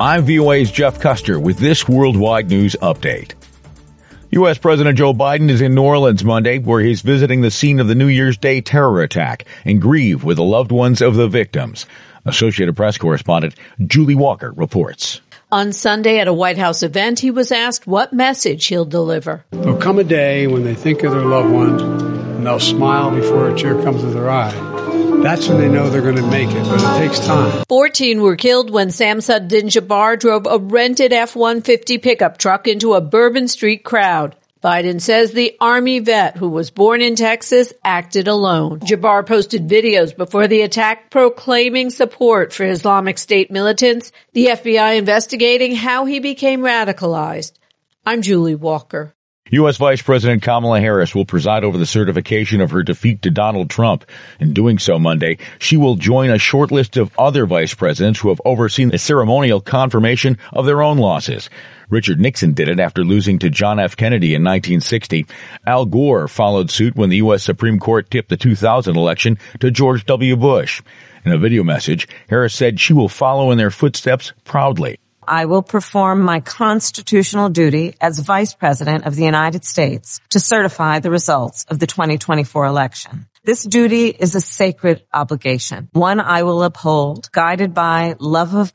I'm VOA's Jeff Custer with this worldwide news update. U.S. President Joe Biden is in New Orleans Monday, where he's visiting the scene of the New Year's Day terror attack and grieve with the loved ones of the victims. Associated Press correspondent Julie Walker reports. On Sunday at a White House event, he was asked what message he'll deliver. There'll come a day when they think of their loved ones and they'll smile before a tear comes to their eye. That's when they know they're going to make it, but it takes time. 14 were killed when Samsud-Din Jabbar drove a rented F-150 pickup truck into a Bourbon Street crowd. Biden says the Army vet who was born in Texas acted alone. Jabbar posted videos before the attack proclaiming support for Islamic State militants, the FBI investigating how he became radicalized. I'm Julie Walker. U.S. Vice President Kamala Harris will preside over the certification of her defeat to Donald Trump. In doing so Monday, she will join a short list of other vice presidents who have overseen the ceremonial confirmation of their own losses. Richard Nixon did it after losing to John F. Kennedy in 1960. Al Gore followed suit when the U.S. Supreme Court tipped the 2000 election to George W. Bush. In a video message, Harris said she will follow in their footsteps proudly. I will perform my constitutional duty as Vice President of the United States to certify the results of the 2024 election. This duty is a sacred obligation, one I will uphold, guided by love of